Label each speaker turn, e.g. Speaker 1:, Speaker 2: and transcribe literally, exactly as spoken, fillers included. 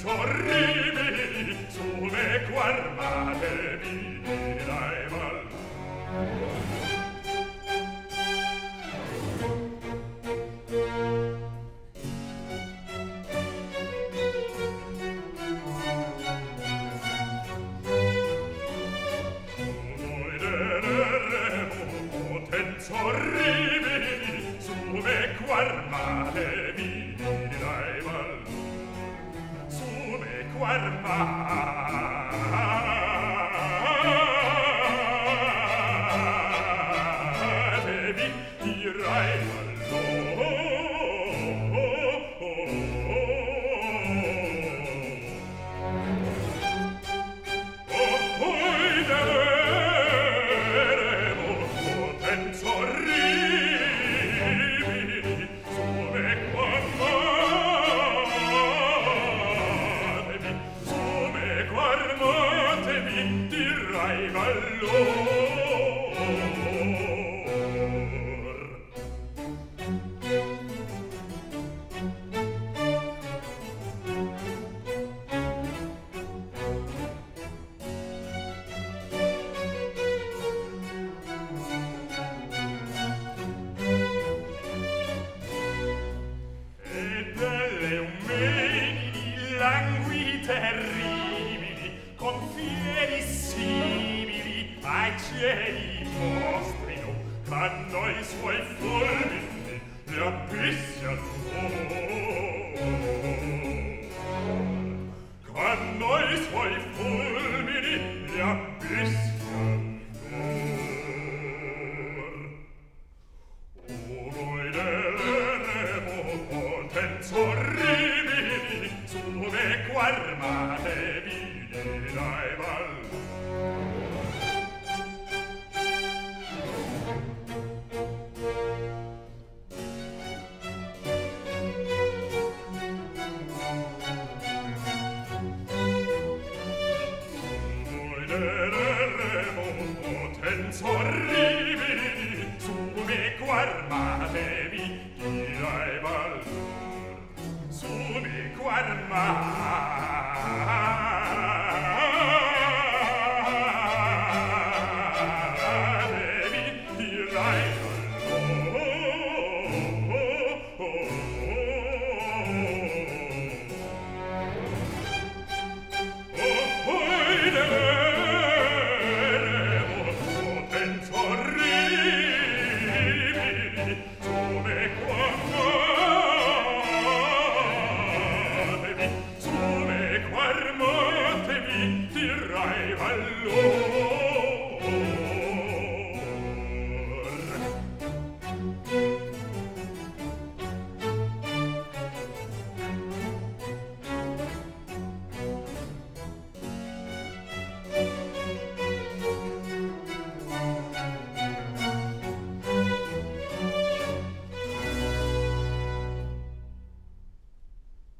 Speaker 1: potenza orribili, sulle guarmate virai mal. Orribili, sulle guarmate virai mal. Sulle guarmate virai mal. Terribili, con fieri simili ai cieli mostrino, quando i suoi fulmini gli abissi al quando i suoi fulmini gli abissi al o voi vedremo potenza orribili, sulle guarmate virai mal. Voi vedremo potenza orribili, sulle guarmate virai mal. Sulle guarmate virai mal. Poi vedremo potenza orribili, sulle guarmate sulle guarmate vi dirai valore.